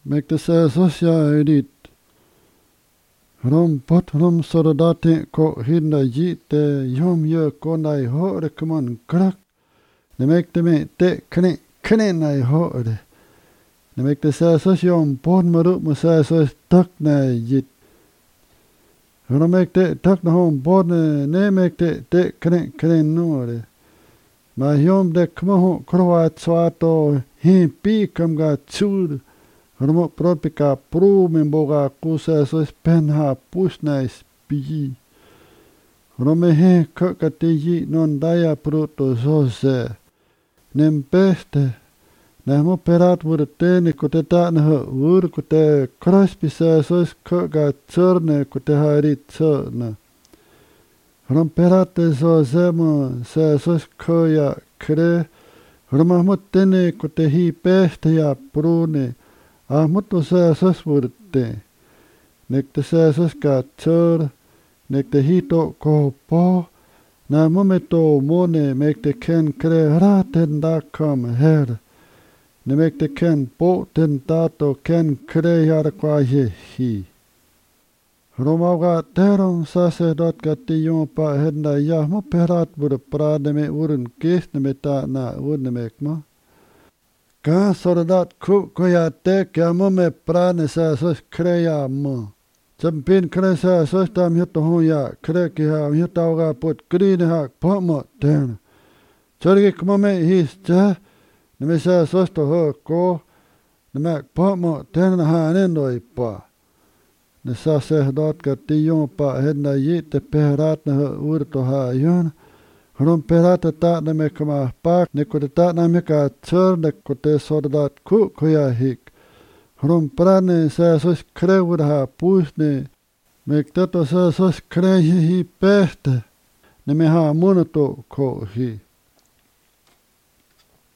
Mekte se sosia edit. Rom pot rom sorodate ko hinda jite yom ye konai hore kumon krak. Ne mekte me te kne nai hore. Ne mekte se sosion pot maru mo se sos tak na jit. Rom mekte tak na hom pot ne mekte te kne nore. Ma yom de kmo kroat swato hi pi kam ga tsur. Romo propika pru memboga kusa sos penha pusna spiji. Rome he kakatiji non daya pruto sose. Nem peste. Nemo perat vurte ne kuteta na vur kute kraspisa sos kaka tserne kute harit tserne. Rom perate sose mo se sos koya kre. Romahmutene kute hi peste ya prune. Ahmutto se sos vurte. Nekte se sos ka tsör. Nekte hito ko po. Na mometo mone mekte ken kre raten da kam her. Ne mekte ken po ten tato ken kre yar kwa hi. Romaga teron sacerdot kation pa henda ja mo perat bur prade me urun kist ne meta na urne mekma. Ka soldat ku koya te kya mo me prane sa sos kreya mo. Champin kre sa sos tam hito hoya kre ki ha hito ga put green ha po mo ten. Chorgi kmo me his cha ne me sa sos to ho ko ne me po mo ten ha nendo ipa. Ne sacerdot kation pa henda yite perat na urto ha yon. Rom perata ta na me kama pak ne kote ta na me ka tsur ne kote soldat ku koya hik. Rom prane sa sos krevur ha pusne. Mektato sa sos krehi hi peste. Ne me ha monoto ko hi.